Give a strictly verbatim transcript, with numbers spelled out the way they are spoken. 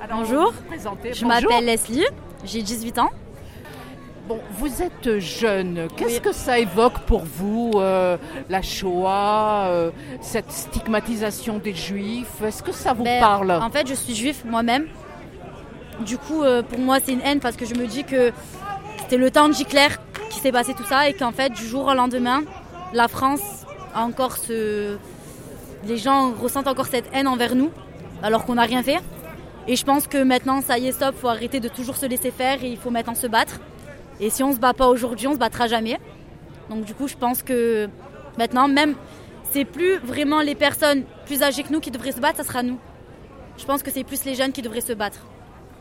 Alors, Bonjour, présentez. je Bonjour. m'appelle Leslie, j'ai dix-huit ans. Bon, vous êtes jeune. Qu'est-ce Oui. que ça évoque pour vous, euh, la Shoah, euh, cette stigmatisation des Juifs? Est-ce que ça vous Ben, parle? En fait, je suis juif moi-même. Du coup, euh, pour moi, c'est une haine parce que je me dis que c'était le temps d'Hitler qui s'est passé tout ça et qu'en fait, du jour au lendemain, la France a encore ce... Les gens ressentent encore cette haine envers nous alors qu'on n'a rien fait. Et je pense que maintenant, ça y est, stop, il faut arrêter de toujours se laisser faire et il faut maintenant se battre. Et si on se bat pas aujourd'hui, on se battra jamais. Donc du coup, je pense que maintenant, même, c'est plus vraiment les personnes plus âgées que nous qui devraient se battre, ça sera nous. Je pense que c'est plus les jeunes qui devraient se battre.